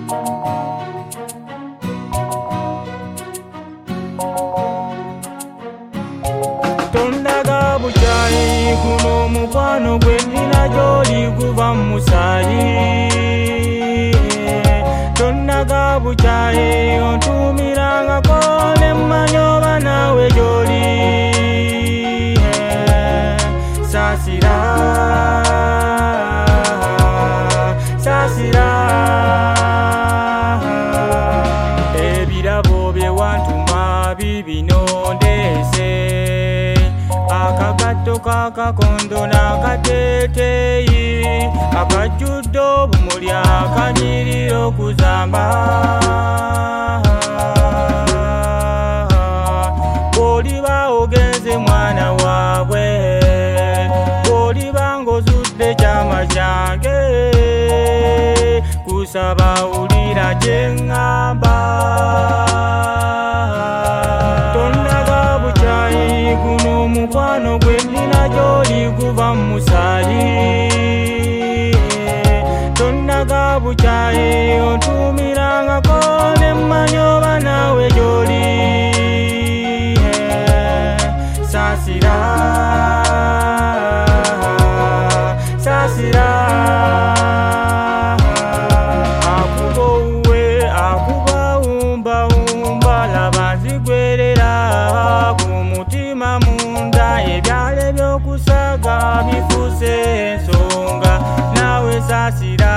Tondaga buchayi kuno mukwano gwe nina gy'oli guva musaayi. Tondaga buchayi ontumirangako ne mmanyo oba naawe gy'oli. Saasira, saasira ebirabo bye wantuma bibino ndeese. Akagatto k'akakondo n'akateeteeyi akajjudde obumuli akanyirira okuzamba. Bw'oliba ogenze mwana waabwe, bw'oliba ng'ozudde kyama kyange, kusaba wulira kye ŋŋamba. Tondaga buchayi guno mukwano gwe nina gy'oli guva musaayi. Tondaga buchayi ontumirangako ne mmanyo oba naawe gy'oli. Saasira, saasira akuba owuwe akuba wumbawumba laba nzigwerera ku mutima munda. Ebyalo eby'okusaaga bifuuse ensonga, naawe saasira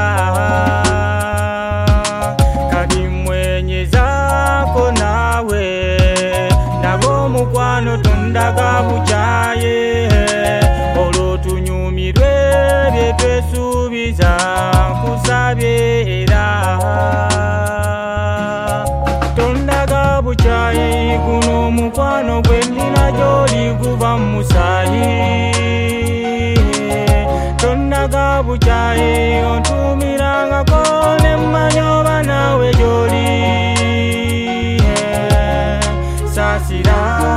kati mmwenyezaako naawe ndaga omukwano tondaga buchaye. Olwo tunyumirwe bye twesuubiza nkusabye era. Tondaga buchayi guno mukwano gwe nina gy'oli guva musaayi. Tondaga buchayi ontumirangako ne mmanyo oba naawe gy'oli. Saasira,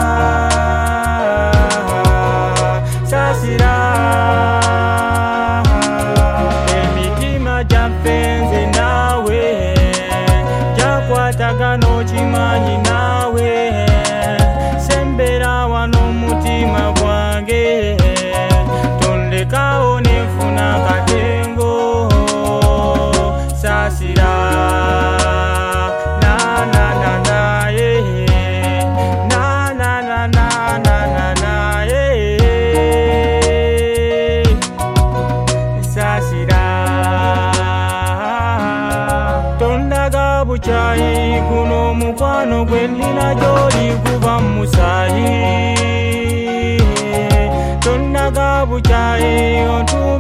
saasira emitima gyaffe nze naawe gyakwatagana okimanyi naawe. Sembera wano omutima gwange, tondekawo nenfuna akatengo. Saasira na na na na na na na na na na saasira. Tondaga buchayi guno mukwano gwe nina gy'oli guva musaayi. Tondaga buchayi ontu